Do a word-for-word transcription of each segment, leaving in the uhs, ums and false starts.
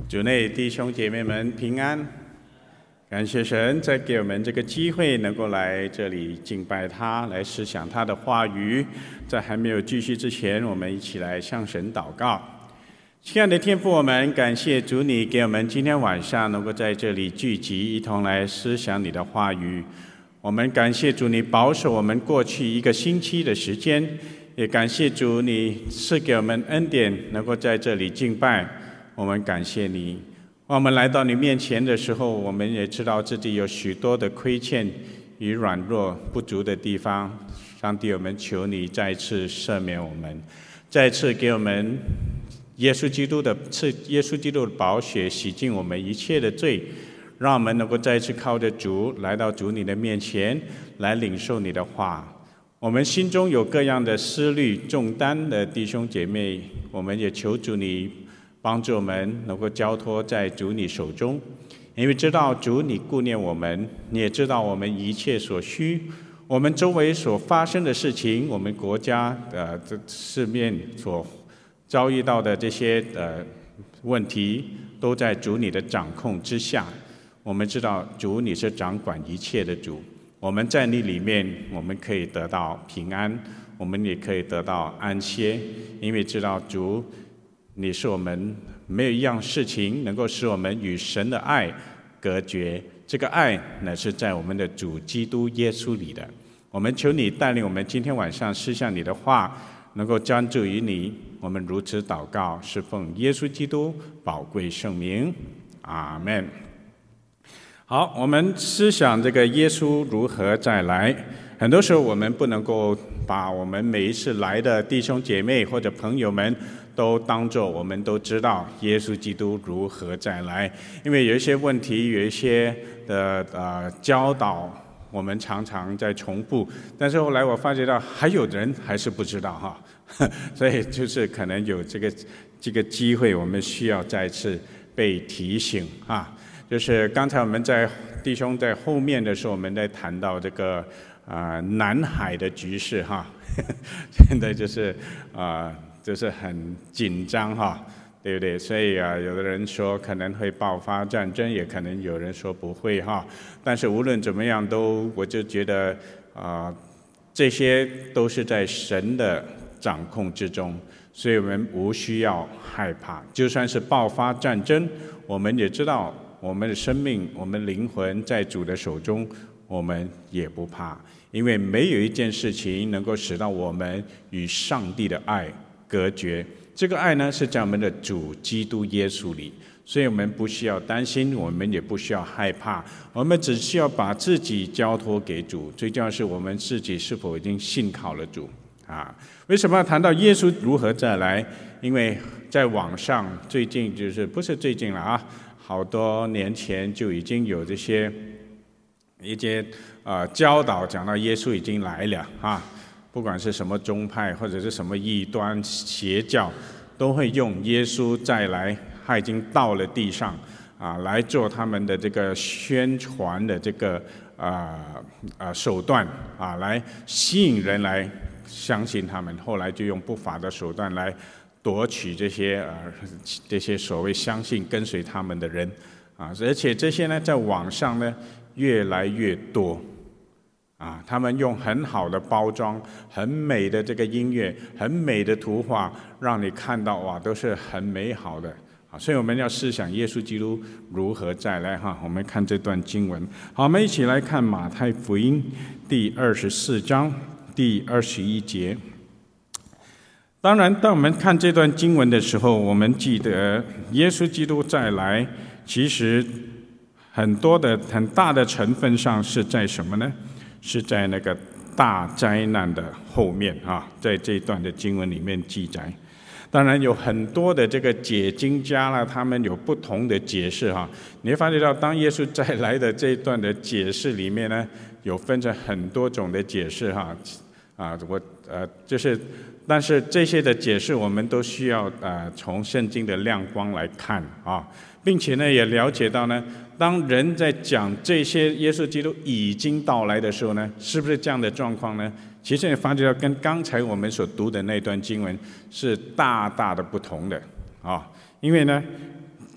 主内弟兄姐妹们平安，感谢神再给我们这个机会，能够来这里敬拜他，来思想他的话语。在还没有继续之前，我们一起来向神祷告。亲爱的天父，我们感谢主，你给我们今天晚上能够在这里聚集，一同来思想你的话语。我们感谢主，你保守我们过去一个星期的时间，也感谢主，你赐给我们恩典，能够在这里敬拜。我们感谢你。我们来到你面前的时候，我们也知道自己有许多的亏欠与软弱不足的地方。上帝，我们求你再次赦免我们，再次给我们耶稣基督的赐耶稣基督的宝血洗净我们一切的罪，让我们能够再次靠着主来到主你的面前，来领受你的话。我们心中有各样的思虑重担的弟兄姐妹，我们也求主你帮助我们能够交托在主你手中，因为知道主你顾念我们，你也知道我们一切所需，我们周围所发生的事情，我们国家的这四面所遭遇到的这些呃问题，都在主你的掌控之下。我们知道主你是掌管一切的主，我们在你里面，我们可以得到平安，我们也可以得到安歇，因为知道主你是我们没有一样事情能够使我们与神的爱隔绝，这个爱乃是在我们的主基督耶稣里的。我们求你带领我们今天晚上思想你的话，能够专注于你。我们如此祷告，是奉耶稣基督宝贵圣名，阿们。好，我们思想这个耶稣如何再来。很多时候我们不能够把我们每一次来的弟兄姐妹或者朋友们都当作我们都知道耶稣基督如何再来，因为有一些问题，有一些的呃教导，我们常常在重复，但是后来我发觉到还有人还是不知道哈，所以就是可能有这个这个机会，我们需要再次被提醒啊。就是刚才我们在弟兄在后面的时候，我们在谈到这个啊、呃、南海的局势哈，现在就是啊。呃就是很紧张哈，对不对？所以啊，有的人说可能会爆发战争，也可能有人说不会哈。但是无论怎么样都，我就觉得啊、呃，这些都是在神的掌控之中，所以我们无需要害怕。就算是爆发战争，我们也知道我们的生命、我们灵魂在主的手中，我们也不怕，因为没有一件事情能够使到我们与上帝的爱隔绝。这个爱呢，是在我们的主基督耶稣里，所以我们不需要担心，我们也不需要害怕，我们只需要把自己交托给主。最重要是我们自己是否已经信靠了主啊？为什么要谈到耶稣如何再来？因为在网上最近就是不是最近了啊，好多年前就已经有这些一些呃教导讲到耶稣已经来了啊。不管是什么宗派或者是什么异端邪教，都会用耶稣再来，他已经到了地上啊，来做他们的这个宣传的这个啊啊手段啊，来吸引人来相信他们。后来就用不法的手段来夺取这些呃这些所谓相信跟随他们的人啊，而且这些呢，在网上呢越来越多。啊，他们用很好的包装、很美的这个音乐、很美的图画，让你看到哇，都是很美好的啊。所以我们要思想耶稣基督如何再来哈。我们看这段经文，好，我们一起来看马太福音第二十四章第二十一节。当然，当我们看这段经文的时候，我们记得耶稣基督再来，其实很多的很大的成分上是在什么呢？是在那个大灾难的后面啊，在这一段的经文里面记载。当然有很多的这个解经家啦，他们有不同的解释哈。你会发觉到，当耶稣再来的这一段的解释里面呢，有分成很多种的解释哈。啊，我呃就是，但是这些的解释我们都需要呃从圣经的亮光来看啊，并且呢也了解到呢。当人在讲这些耶稣基督已经到来的时候呢，是不是这样的状况呢？其实你发觉到跟刚才我们所读的那段经文是大大的不同的啊，因为呢，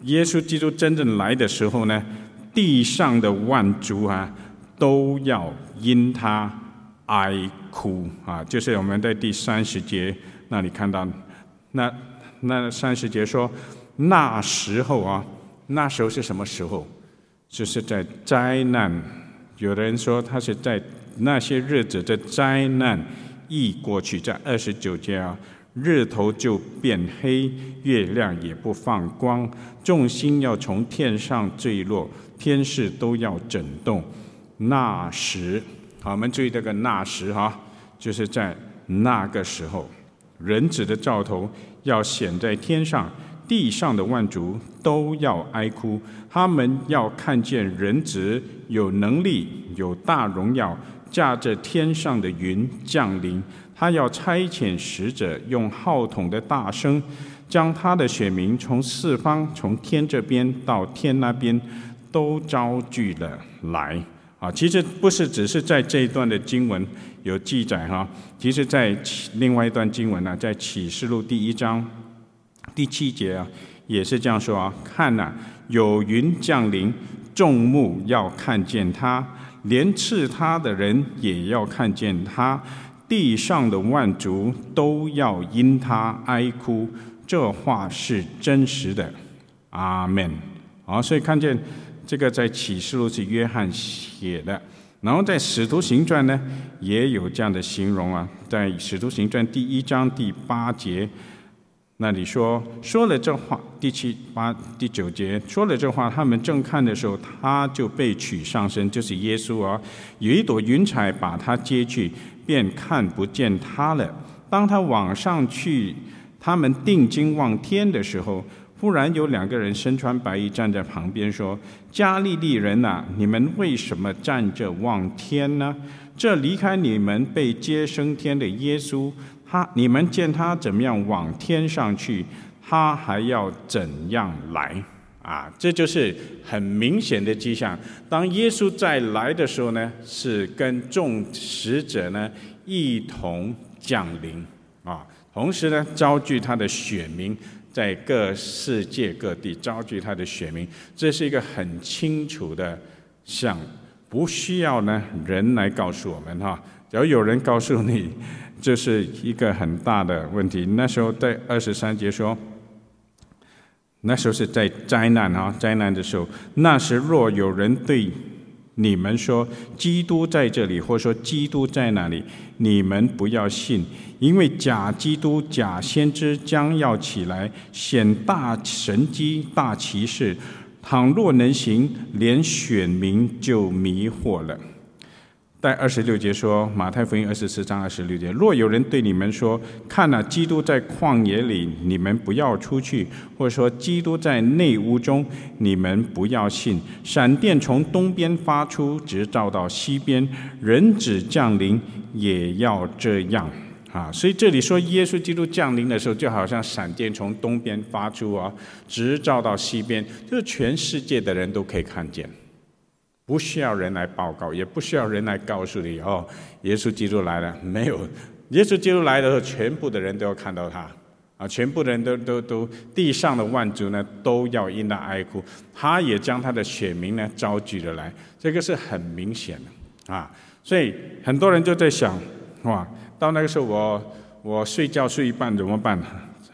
耶稣基督真正来的时候呢，地上的万族啊，都要因他哀哭啊。就是我们在第三十节那里看到，那那三十节说，那时候啊，那时候是什么时候？就是在灾难。有的人说他是在那些日子的灾难一过去，在二十九节啊，日头就变黑，月亮也不放光，众星要从天上坠落，天势都要震动。那时，好，我们注意这个那时哈，就是在那个时候，人子的兆头要显在天上，地上的万族都要哀哭，他们要看见人子有能力，有大荣耀，驾着天上的云降临。他要差遣使者，用号筒的大声，将他的选民从四方，从天这边到天那边，都招聚了来。啊，其实不是只是在这一段的经文有记载哈，其实在另外一段经文呢、啊，在启示录第一章第七节啊，也是这样说啊。看呐、啊，有云降临，众目要看见他，连刺他的人也要看见他，地上的万族都要因他哀哭。这话是真实的，阿们。好，所以看见这个在启示录是约翰写的，然后在使徒行传呢也有这样的形容啊，在使徒行传第一章第八节那里说，说了这话，第七八第九节说了这话，他们正看的时候，他就被取上升，就是耶稣啊，有一朵云彩把他接去，便看不见他了。当他往上去，他们定睛望天的时候，忽然有两个人身穿白衣站在旁边说，加利利人啊，你们为什么站着望天呢？这离开你们被接升天的耶稣，他你们见他怎么样往天上去，他还要怎样来啊？这就是很明显的迹象。当耶稣再来的时候呢，是跟众使者呢一同降临啊，同时呢招聚他的选民，在各世界各地招聚他的选民，这是一个很清楚的像，不需要呢人来告诉我们哈。只要有人告诉你，这是一个很大的问题。那时候在二十三节说，那时候是在灾难啊，灾难的时候，那时若有人对你们说基督在这里，或说基督在哪里，你们不要信，因为假基督、假先知将要起来，显大神迹、大奇事，倘若能行，连选民就迷惑了。在二十六节说，马太福音二十四章二十六节，若有人对你们说，看啊，基督在旷野里，你们不要出去，或者说基督在内屋中，你们不要信。闪电从东边发出，直照到西边，人子降临也要这样啊。所以这里说耶稣基督降临的时候，就好像闪电从东边发出啊，直照到西边，就是全世界的人都可以看见。不需要人来报告，也不需要人来告诉你哦，耶稣基督来了。没有，耶稣基督来的时候，全部的人都要看到他啊，全部的人都都都，地上的万族呢都要因他哀哭。他也将他的选民呢招聚了来，这个是很明显的啊。所以很多人就在想，哇，到那个时候我我睡觉睡一半怎么办？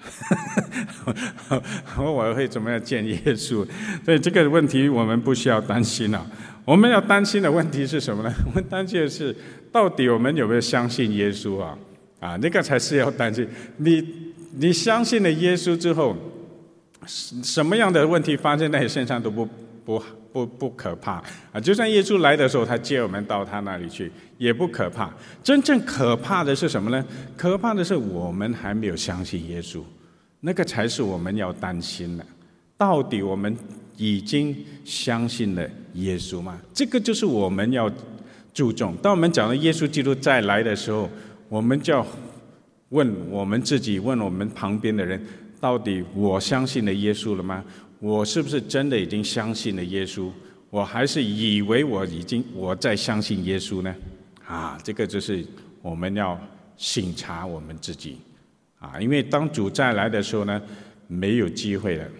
我会怎么样见耶稣？所以这个问题我们不需要担心了。我们要担心的问题是什么呢？我们担心的是，到底我们有没有相信耶稣啊？啊，那个才是要担心。你你相信了耶稣之后，什么样的问题发生在你身上都不不不不可怕啊！就算耶稣来的时候，他接我们到他那里去，也不可怕。真正可怕的是什么呢？可怕的是我们还没有相信耶稣，那个才是我们要担心的。到底我们已经相信了耶稣吗？这个就是我们要注重。当我们讲到耶稣基督再来的时候，我们就要问我们自己，问我们旁边的人，到底我相信了耶稣了吗？我是不是真的已经相信了耶稣？我还是以为我已经我在相信耶稣呢？啊，这个就是我们要省察我们自己啊，因为当主再来的时候呢，没有机会了。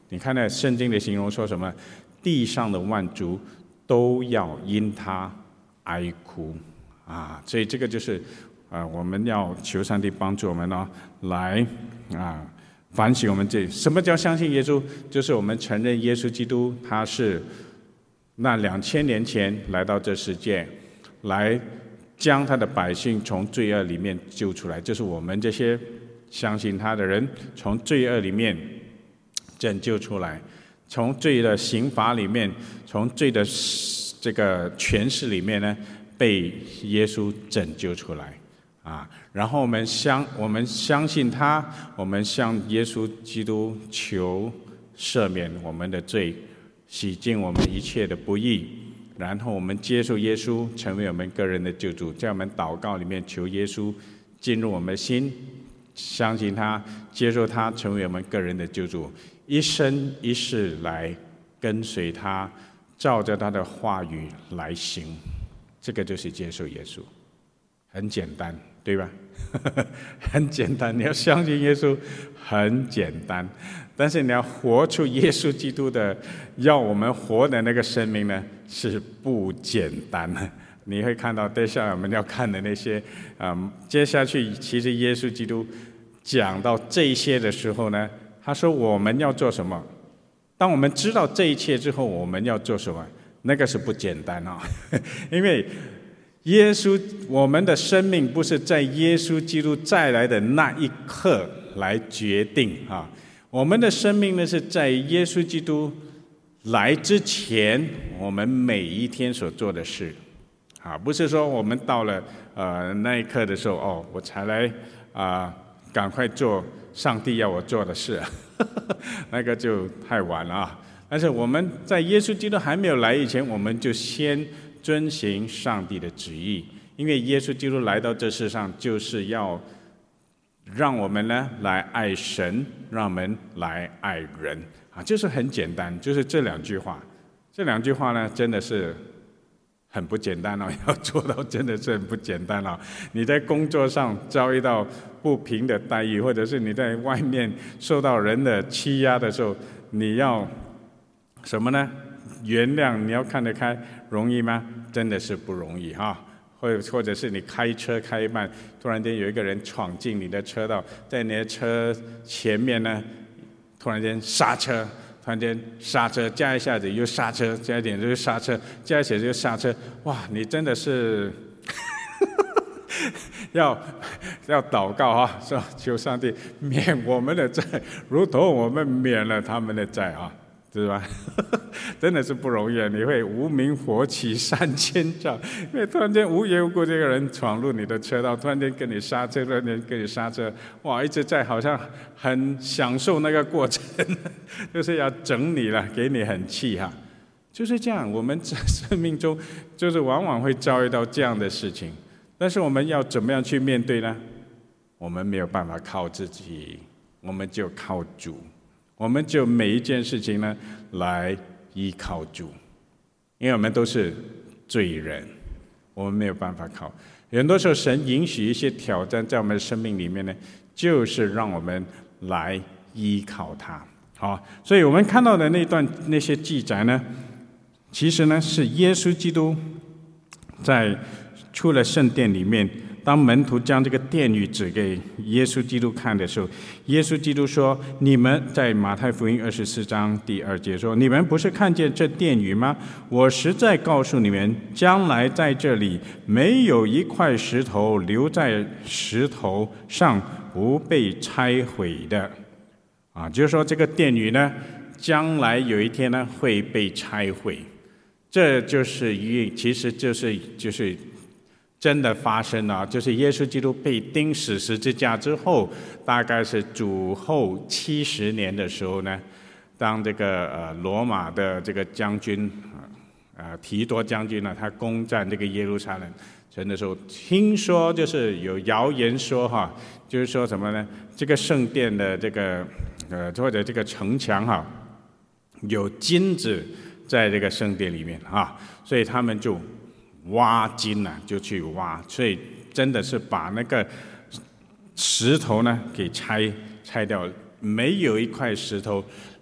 你看那圣经的形容说什么？地上的万族都要因他哀哭啊！所以这个就是啊，我们要求上帝帮助我们呢，来啊反省我们这什么叫相信耶稣？就是我们承认耶稣基督他是那两千年前来到这世界，来将他的百姓从罪恶里面救出来，就是我们这些相信他的人从罪恶里面拯救出来，从罪的刑罚里面，从罪的这个权势里面呢，被耶稣拯救出来啊！然后我们相我们相信他，我们向耶稣基督求赦免我们的罪，洗净我们一切的不义，然后我们接受耶稣成为我们个人的救主，在我们祷告里面求耶稣进入我们的心，相信他，接受他成为我们个人的救主，一生一世来跟随他，照着他的话语来行，这个就是接受耶稣。很简单，对吧？很简单，你要相信耶稣很简单，但是你要活出耶稣基督的要我们活的那个生命呢，是不简单的。你会看到接下来我们要看的那些、嗯、接下去其实耶稣基督讲到这些的时候呢，他说我们要做什么？当我们知道这一切之后，我们要做什么？那个是不简单啊、哦！因为耶稣，我们的生命不是在耶稣基督再来的那一刻来决定啊，我们的生命呢是在耶稣基督来之前，我们每一天所做的事啊，不是说我们到了呃那一刻的时候，哦，我才来啊、呃，赶快做上帝要我做的事，那个就太晚了啊。但是我们在耶稣基督还没有来以前，我们就先遵行上帝的旨意，因为耶稣基督来到这世上，就是要让我们呢来爱神，让我们来爱人啊，就是很简单，就是这两句话。这两句话呢，真的是很不简单哦，要做到真的是很不简单哦。你在工作上遭遇到不平的待遇，或者是你在外面受到人的欺压的时候，你要什么呢？原谅，你要看得开，容易吗？真的是不容易哈。或或者是你开车开一半，突然间有一个人闯进你的车道，在你的车前面呢，突然间刹车，突然间刹车，加一下子又刹车，加一点就刹车，加一下子又刹车，哇！你真的是要要祷告啊，说求上帝免我们的债，如同我们免了他们的债啊。是吧？真的是不容易啊！你会无名火起三千丈，因为突然间无缘无故这个人闯入你的车道，突然间跟你刹车，突然间跟你刹车，哇！一直在好像很享受那个过程，就是要整你了，给你很气哈。就是这样，我们在生命中就是往往会遭遇到这样的事情，但是我们要怎么样去面对呢？我们没有办法靠自己，我们就靠主。我们就每一件事情呢，来依靠主，因为我们都是罪人，我们没有办法靠。很多时候，神允许一些挑战在我们的生命里面呢，就是让我们来依靠他。好，所以我们看到的那段那些记载呢，其实呢是耶稣基督在出了圣殿里面。当门徒将这个殿宇指给耶稣基督看的时候，耶稣基督说：“你们在马太福音二十四章第二节说，你们不是看见这殿宇吗？我实在告诉你们，将来在这里没有一块石头留在石头上不被拆毁的。”啊，就是说这个殿宇呢，将来有一天呢会被拆毁。这就是一，其实就是就是。真的发生了，就是耶稣基督被钉死十字架之后，大概是主后七十年的时候呢，当这个呃罗马的这个将军呃提多将军呢，他攻占这个耶路撒冷城的时候，听说就是有谣言说哈，就是说什么呢？这个圣殿的这个呃或者这个城墙哈，有金子在这个圣殿里面哈，所以他们就挖金啊，就去挖，所以真的是把那个石头呢给拆拆掉，没有一块石头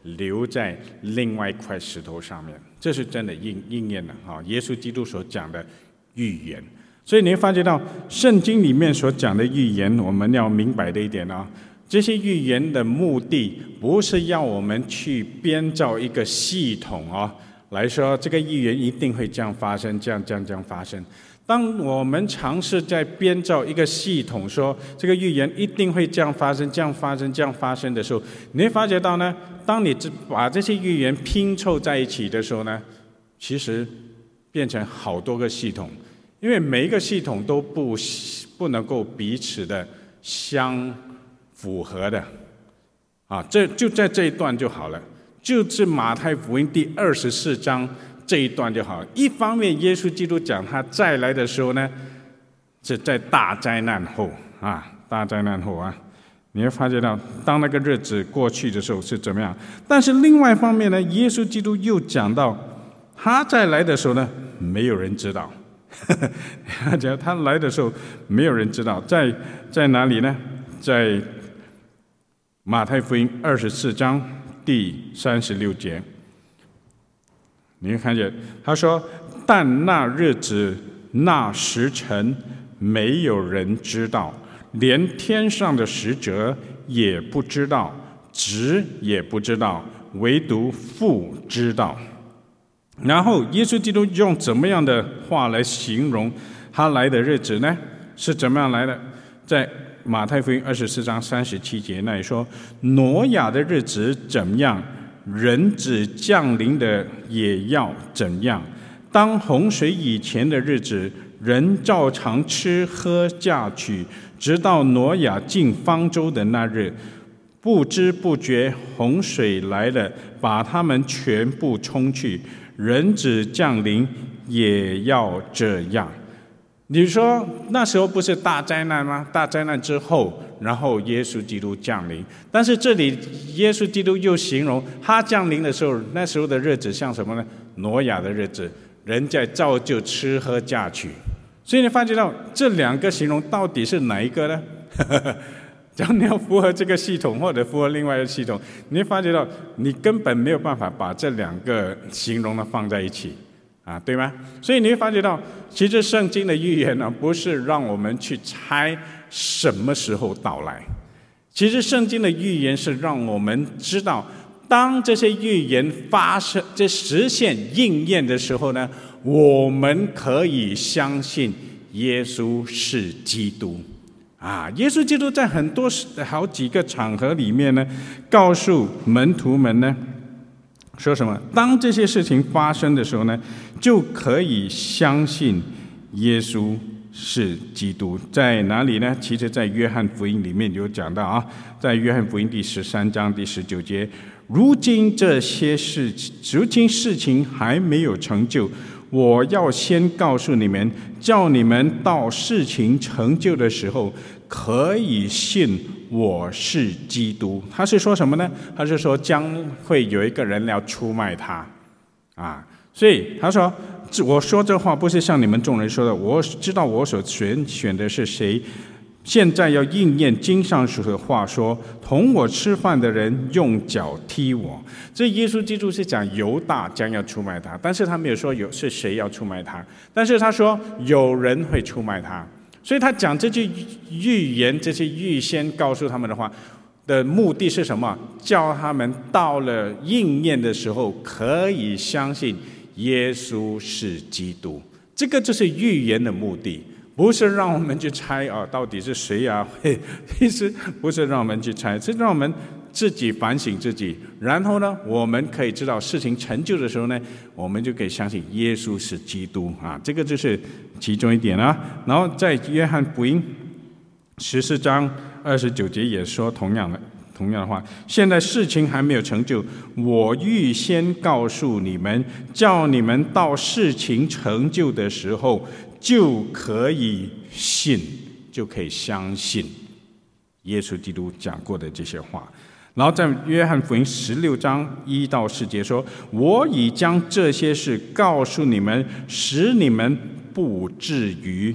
留在另外一块石头上面。这是真的应应验了啊！耶稣基督所讲的预言。所以你会发觉到圣经里面所讲的预言，我们要明白的一点啊，这些预言的目的不是要我们去编造一个系统啊，来说这个预言一定会这样发生，这样这样这样发生。当我们尝试在编造一个系统，说这个预言一定会这样发生、这样发生、这样发生的时候，你会发觉到呢，当你把这些预言拼凑在一起的时候呢，其实变成好多个系统，因为每一个系统都不不能够彼此的相符合的啊，这就在这一段就好了，就是马太福音第二十四章。这一段就好。一方面，耶稣基督讲他再来的时候呢，是在大灾难后啊，大灾难后啊，你会发觉到，当那个日子过去的时候是怎么样。但是另外一方面呢，耶稣基督又讲到，他再来的时候呢，没有人知道。他讲他来的时候，没有人知道，在在哪里呢？在马太福音二十四章第三十六节。你会看见他说，但那日子那时辰没有人知道，连天上的使者也不知道，子也不知道，唯独父知道。然后耶稣基督用怎么样的话来形容他来的日子呢？是怎么样来的？在马太福音二十四章三十七节那里说，挪亚的日子怎么样，人子降临的也要怎样。当洪水以前的日子，人照常吃喝嫁娶，直到挪亚进方舟的那日，不知不觉洪水来了，把他们全部冲去。人子降临也要这样。你说那时候不是大灾难吗？大灾难之后，然后耶稣基督降临。但是这里耶稣基督又形容他降临的时候，那时候的日子像什么呢？挪亚的日子，人在造就吃喝嫁娶。所以你发觉到这两个形容到底是哪一个呢？只要你要符合这个系统，或者符合另外一个系统，你会发觉到你根本没有办法把这两个形容的放在一起。啊，对吗？所以你会发觉到，其实圣经的预言呢，不是让我们去猜什么时候到来。其实圣经的预言是让我们知道，当这些预言发生、这实现应验的时候呢，我们可以相信耶稣是基督。啊，耶稣基督在很多好几个场合里面呢，告诉门徒们呢。说什么？当这些事情发生的时候呢，就可以相信耶稣是基督。在哪里呢？其实在约翰福音里面有讲到啊，在约翰福音第十三章第十九节，如今这些事情，如今事情还没有成就，我要先告诉你们，叫你们到事情成就的时候，可以信我是基督。他是说什么呢？他是说将会有一个人要出卖他啊，所以他说，我说这话不是像你们众人说的，我知道我所选选的是谁，现在要应验经上所的话说，同我吃饭的人用脚踢我。这耶稣基督是讲犹大将要出卖他，但是他没有说有是谁要出卖他，但是他说有人会出卖他。所以他讲这句预言，这些预先告诉他们的话的目的是什么？叫他们到了应验的时候，可以相信耶稣是基督。这个就是预言的目的，不是让我们去猜啊，到底是谁啊？其实不是让我们去猜，是让我们自己反省自己，然后呢，我们可以知道事情成就的时候呢，我们就可以相信耶稣是基督啊，这个就是其中一点啊。然后在约翰福音十四章二十九节也说同样的同样的话，现在事情还没有成就，我预先告诉你们，叫你们到事情成就的时候，就可以信，就可以相信耶稣基督讲过的这些话。然后在约翰福音十六章一到四节说，我已将这些事告诉你们，使你们不至于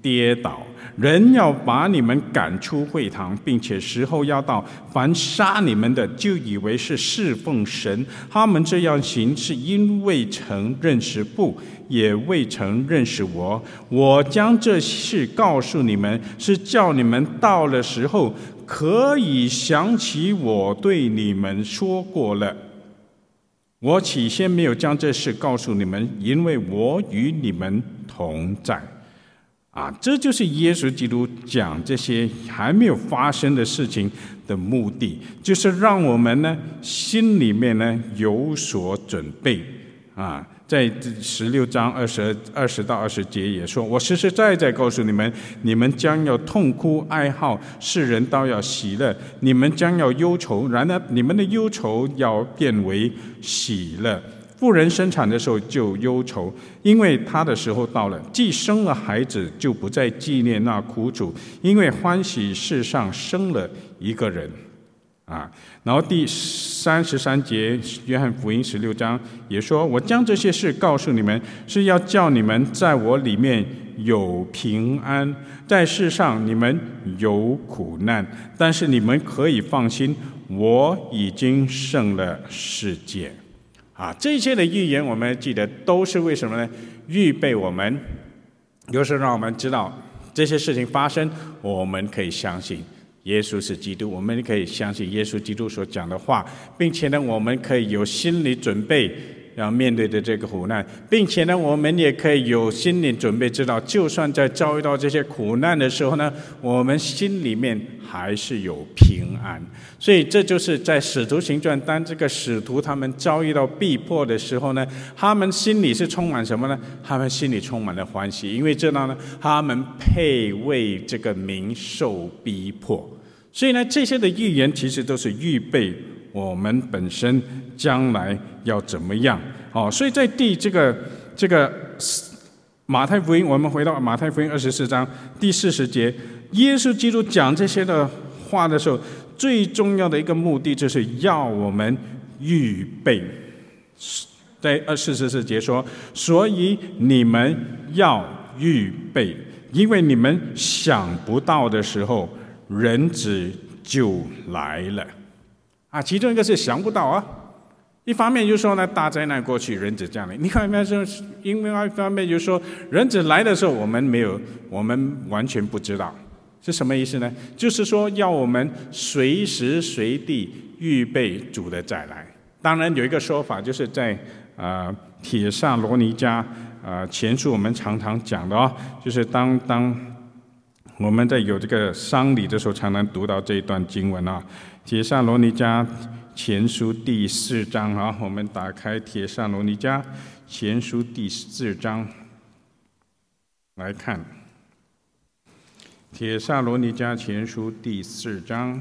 跌倒。人要把你们赶出会堂，并且时候要到，凡杀你们的，就以为是侍奉神。他们这样行，是因未曾认识父，也未曾认识我。我将这事告诉你们，是叫你们到了时候，可以想起我对你们说过了。我起先没有将这事告诉你们，因为我与你们同在。啊，这就是耶稣基督讲这些还没有发生的事情的目的，就是让我们呢心里面呢有所准备啊。在十六章二十二十到二十节也说：“我实实在在告诉你们，你们将要痛哭哀号，世人都要喜乐；你们将要忧愁，然而你们的忧愁要变为喜乐。妇人生产的时候就忧愁，因为她的时候到了，既生了孩子，就不再纪念那苦楚，因为欢喜世上生了一个人。”啊，然后第三十三节，约翰福音十六章也说：“我将这些事告诉你们，是要叫你们在我里面有平安，在世上你们有苦难，但是你们可以放心，我已经胜了世界。”啊，这些的预言我们记得都是为什么呢？预备我们，就是让我们知道这些事情发生，我们可以相信耶稣是基督，我们可以相信耶稣基督所讲的话，并且呢，我们可以有心理准备要面对的这个苦难，并且呢，我们也可以有心理准备，知道就算在遭遇到这些苦难的时候呢，我们心里面还是有平安。所以这就是在使徒行传，当这个使徒他们遭遇到逼迫的时候呢，他们心里是充满什么呢？他们心里充满了欢喜，因为知道呢，他们配为这个名受逼迫。所以呢，这些的预言其实都是预备我们本身将来要怎么样。哦，所以在第这个这个马太福音，我们回到马太福音二十四章第四十节，耶稣基督讲这些的话的时候，最重要的一个目的就是要我们预备。在二四十四节说：“所以你们要预备，因为你们想不到的时候，人子就来了。”啊，其中一个是想不到啊。一方面就是说呢，大灾难过去，人子降临。你看，另外一方面就是说，人子来的时候，我们没有，我们完全不知道，是什么意思呢？就是说，要我们随时随地预备主的再来。当然，有一个说法，就是在呃帖撒罗尼迦呃前书我们常常讲的哦，就是当当我们在有这个丧礼的时候，常常读到这一段经文啊。帖撒罗尼迦前书第四章啊，我们打开帖撒罗尼迦前书第四章来看。帖撒罗尼迦前书第四章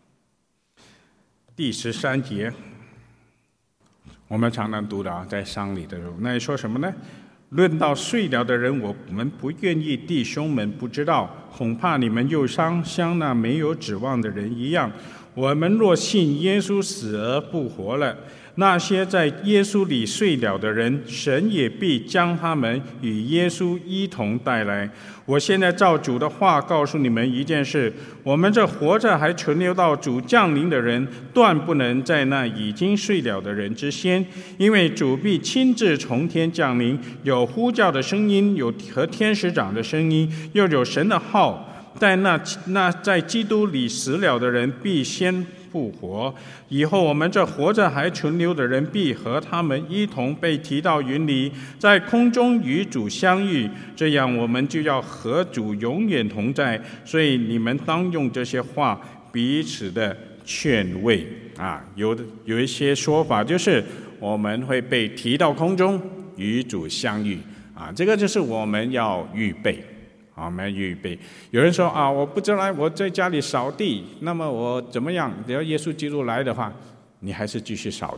第十三节，我们常常读的啊，在丧礼的时候，那你说什么呢？论到睡了的人，我们不愿意弟兄们不知道，恐怕你们忧伤，像那没有指望的人一样。我们若信耶稣死而复活了，那些在耶稣里睡了的人，神也必将他们与耶稣一同带来。我现在照主的话告诉你们一件事：我们这活着还存留到主降临的人，断不能在那已经睡了的人之先，因为主必亲自从天降临，有呼叫的声音，有和天使长的声音，又有神的号。在那那在基督里死了的人必先复活，以后我们这活着还存留的人必和他们一同被提到云里，在空中与主相遇，这样我们就要和主永远同在。所以你们当用这些话彼此的劝慰啊。有的有一些说法就是我们会被提到空中与主相遇啊，这个就是我们要预备。好，我们预备。有人说啊，我不知道，我在家里扫地，那么我怎么样？只要耶稣基督来的话，你还是继续扫地吧。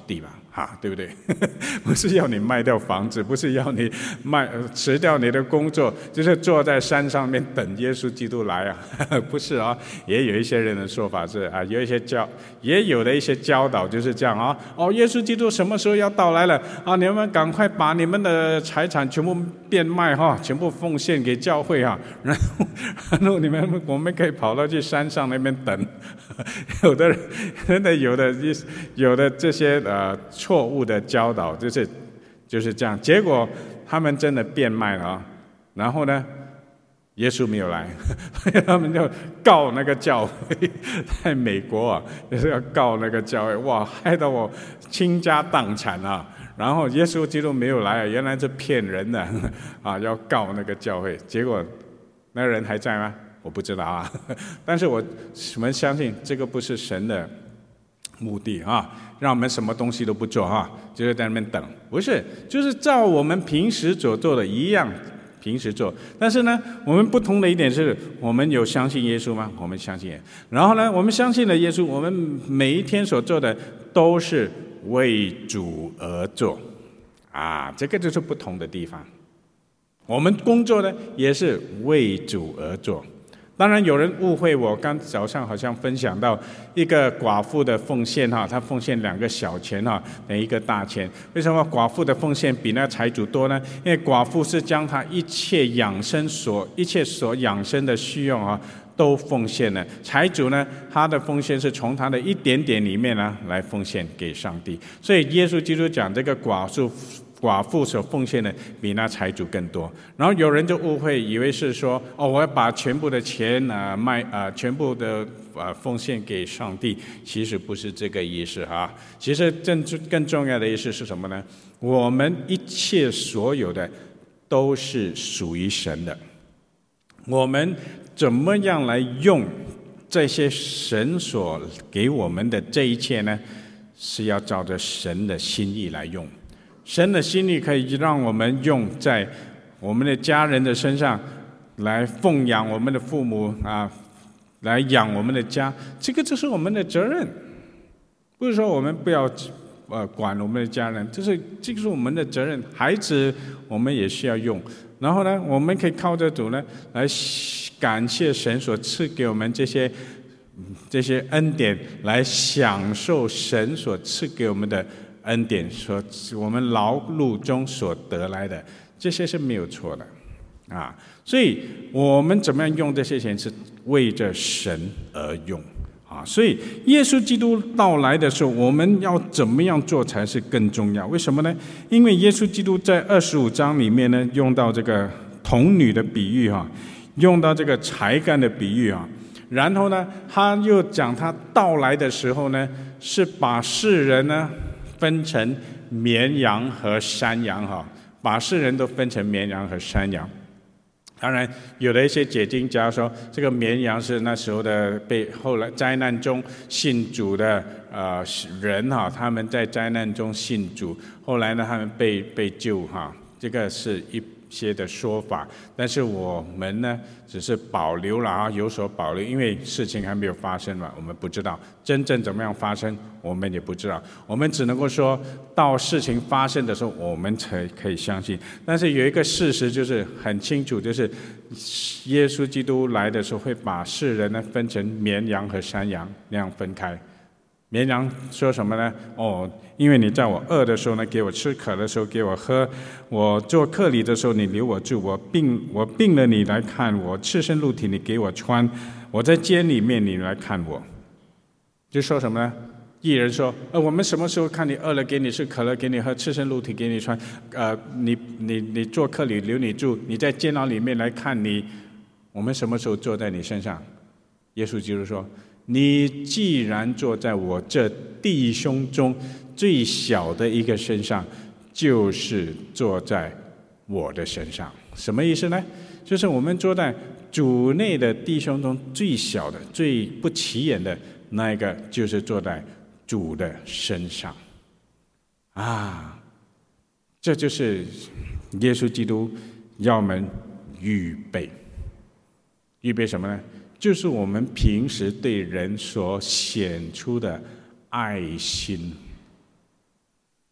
哈，对不对？不是要你卖掉房子，不是要你卖辞掉你的工作，就是坐在山上面等耶稣基督来啊，不是啊。也有一些人的说法是啊，有一些教，也有的一些教导就是这样啊。哦，耶稣基督什么时候要到来了啊？你们赶快把你们的财产全部变卖哈，全部奉献给教会哈，然后然后你们我们可以跑到去山上那边等。有的人真的有的有的这些呃错误的教导就是就是这样，结果他们真的变卖了啊。然后呢，耶稣没有来，他们就告那个教会，在美国啊，就是要告那个教会，哇，害得我倾家荡产啊。然后耶稣基督没有来，原来是骗人的啊，要告那个教会，结果那人还在吗？我不知道啊，但是我们相信这个不是神的目的啊，让我们什么东西都不做啊，就是在那边等，不是，就是照我们平时所做的一样，平时做。但是呢，我们不同的一点是，我们有相信耶稣吗？我们相信。然后呢，我们相信了耶稣，我们每一天所做的都是为主而做啊，这个就是不同的地方。我们工作呢，也是为主而做。当然有人误会我，刚早上好像分享到一个寡妇的奉献哈，她奉献两个小钱哈，等一个大钱。为什么寡妇的奉献比那财主多呢？因为寡妇是将她一切养生所一切所养生的需用啊，都奉献了。财主呢，他的奉献是从他的一点点里面呢来奉献给上帝。所以耶稣基督讲这个寡妇。寡妇所奉献的比那财主更多，然后有人就误会，以为是说哦，我要把全部的钱啊、呃、卖啊、呃，全部的啊、呃、奉献给上帝，其实不是这个意思哈。其实更更重要的意思是什么呢？我们一切所有的都是属于神的，我们怎么样来用这些神所给我们的这一切呢？是要照着神的心意来用。神的心意可以让我们用在我们的家人的身上，来奉养我们的父母啊，来养我们的家，这个就是我们的责任。不是说我们不要呃管我们的家人，这是这个是我们的责任。孩子我们也需要用，然后呢，我们可以靠着主呢来感谢神所赐给我们这些这些恩典，来享受神所赐给我们的恩典，所我们劳碌中所得来的，这些是没有错的啊。所以我们怎么样用这些钱，是为着神而用啊。所以耶稣基督到来的时候，我们要怎么样做才是更重要？为什么呢？因为耶稣基督在二十五章里面呢，用到这个童女的比喻哈，用到这个才干的比喻啊。然后呢，他又讲他到来的时候呢，是把世人呢分成绵羊和山羊哈，把世人都分成绵羊和山羊。当然，有的一些解经家说，这个绵羊是那时候的被后来灾难中信主的呃人哈，他们在灾难中信主，后来呢他们被被救哈，这个是一些的说法，但是我们呢只是保留了啊，有所保留，因为事情还没有发生嘛，我们不知道真正怎么样发生，我们也不知道，我们只能够说到事情发生的时候，我们才可以相信。但是有一个事实就是很清楚，就是耶稣基督来的时候会把世人呢分成绵羊和山羊那样分开。绵羊说什么呢？哦，因为你在我饿的时候呢，给我吃；渴的时候给我喝；我做客旅的时候，你留我住；我病我病了，你来看我；赤身露体，你给我穿；我在监里面，你来看我。就说什么呢？义人说：呃，我们什么时候看你饿了，给你吃；渴了，给你喝；赤身露体，给你穿。呃，你你你做客旅，留你住；你在监牢里面来看你。我们什么时候坐在你身上？耶稣基督说：你既然坐在我这弟兄中最小的一个身上，就是坐在我的身上。什么意思呢？就是我们坐在主内的弟兄中最小的、最不起眼的那一个，就是坐在主的身上啊。这就是耶稣基督要我们预备，预备什么呢？就是我们平时对人所显出的爱心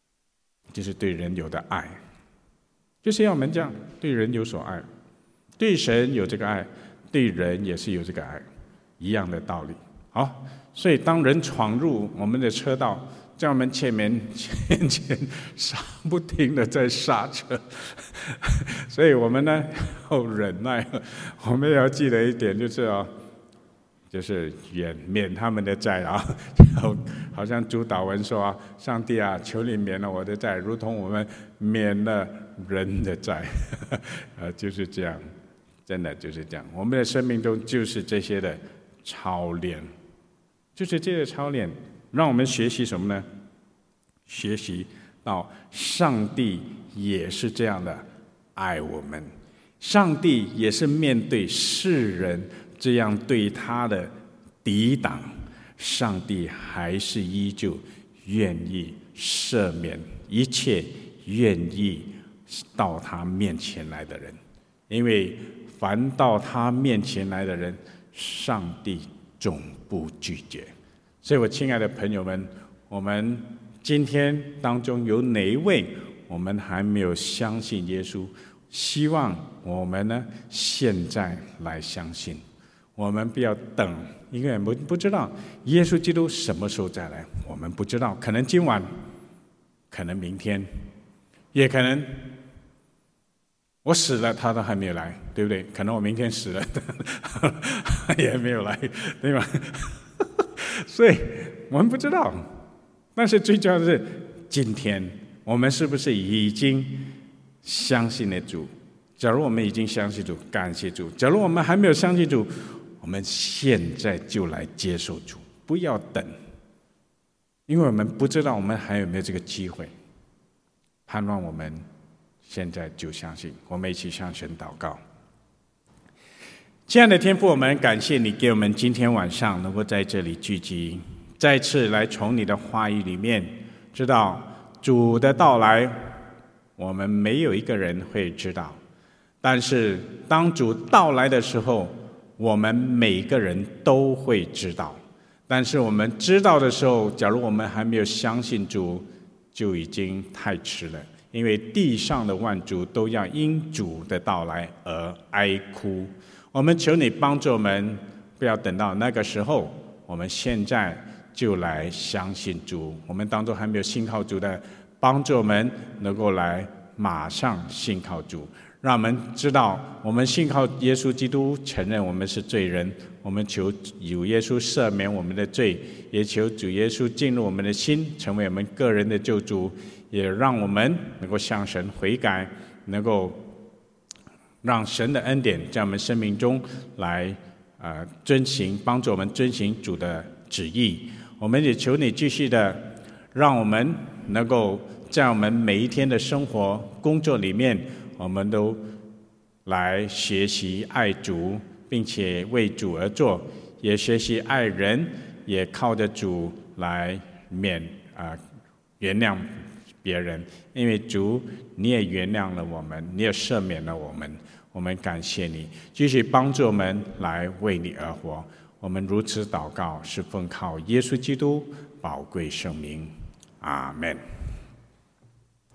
就是对人有的爱，就是要我们这样对人有所爱，对神有这个爱，对人也是有这个爱，一样的道理。好，所以当人闯入我们的车道，在我们前面前前刹不停的在刹车，所以我们呢要忍耐，我们要记得一点，就是啊，就是免免他们的债啊，好像主祷文说啊，上帝啊，求你免了我的债，如同我们免了人的债，呃，就是这样，真的就是这样。我们的生命中就是这些的操练，就是这些操练，让我们学习什么呢？学习到上帝也是这样的爱我们，上帝也是面对世人这样对他的抵挡，上帝还是依旧愿意赦免一切愿意到他面前来的人，因为凡到他面前来的人，上帝总不拒绝。所以我亲爱的朋友们，我们今天当中有哪一位我们还没有相信耶稣？希望我们呢现在来相信，我们不要等，因为我们不知道耶稣基督什么时候再来，我们不知道，可能今晚，可能明天，也可能我死了他都还没有来，对不对？可能我明天死了也没有来，对吧？所以我们不知道，但是最重要的是今天我们是不是已经相信了主？假如我们已经相信主，感谢主；假如我们还没有相信主，我们现在就来接受主，不要等，因为我们不知道我们还有没有这个机会。盼望我们现在就相信，我们一起向神祷告。亲爱的天父，我们感谢你给我们今天晚上能够在这里聚集，再次来从你的话语里面知道主的到来，我们没有一个人会知道，但是当主到来的时候，我们每个人都会知道。但是我们知道的时候，假如我们还没有相信主，就已经太迟了，因为地上的万族都要因主的到来而哀哭。我们求你帮助我们，不要等到那个时候，我们现在就来相信主。我们当中还没有信靠主的，帮助我们能够来马上信靠主，让我们知道我们信靠耶稣基督，承认我们是罪人，我们求主耶稣赦免我们的罪，也求主耶稣进入我们的心，成为我们个人的救主，也让我们能够向神悔改，能够让神的恩典在我们生命中来呃遵行，帮助我们遵行主的旨意。我们也求你继续的让我们能够在我们每一天的生活工作里面，我们都来学习爱主，并且为主而做，也学习爱人，也靠着主来免啊、呃、原谅别人，因为主你也原谅了我们，你也赦免了我们，我们感谢你，继续帮助我们来为你而活。我们如此祷告，是奉靠耶稣基督宝贵圣名，阿们。